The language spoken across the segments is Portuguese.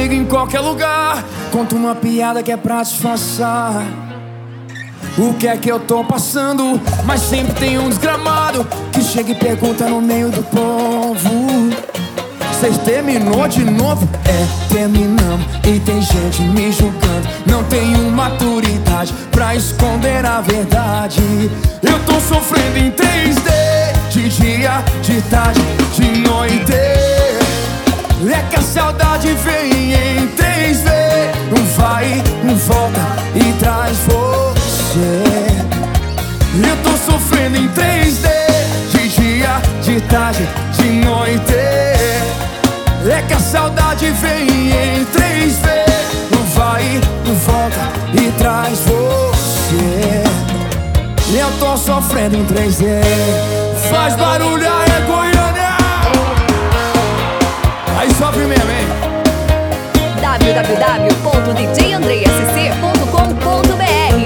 chego em qualquer lugar, conto uma piada que é pra disfarçar o que é que eu tô passando. Mas sempre tem um desgramado que chega e pergunta no meio do povo: cês terminou de novo? É, terminamos. E tem gente me julgando. Não tenho maturidade pra esconder a verdade. Eu tô sofrendo em 3D, de dia, de tarde, de noite. É que a saudade vem em 3D, não vai, não volta e traz você. Eu tô sofrendo em 3D, de dia, de tarde, de noite. É que a saudade vem em 3D, não vai, não volta e traz você. Eu tô sofrendo em 3D. Faz barulho aí, Goiânia! Aí sofre mesmo, hein? www.djandreasc.com.br.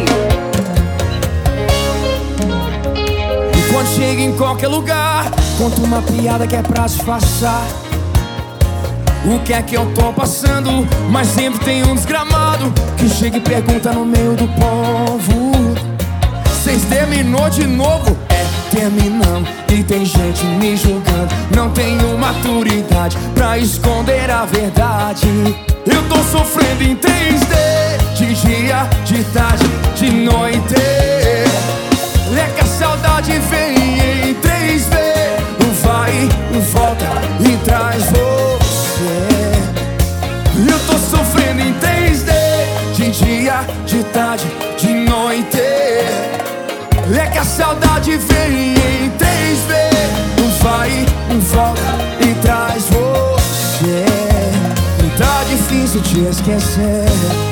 E quando chega em qualquer lugar, conto uma piada que é pra disfarçar o que é que eu tô passando. Mas sempre tem um desgramado que chega e pergunta no meio do povo: cês terminou de novo? É, terminamos. E tem gente me julgando. Não tenho maturidade pra esconder a verdade. Eu tô sofrendo em 3D, de dia, de tarde, de noite. É que a saudade vem em 3D, não vai, não volta e traz você. Eu tô sofrendo em 3D, de dia, de tarde, de noite. É que a saudade vem em 3D, não vai, não volta e traz você. Tá difícil te esquecer.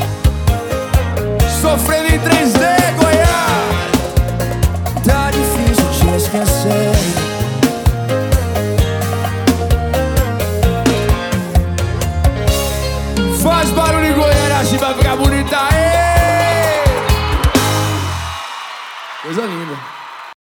Sofrendo em 3D, Goiás. Tá difícil te esquecer. Faz barulho em Goiânia, Chiba.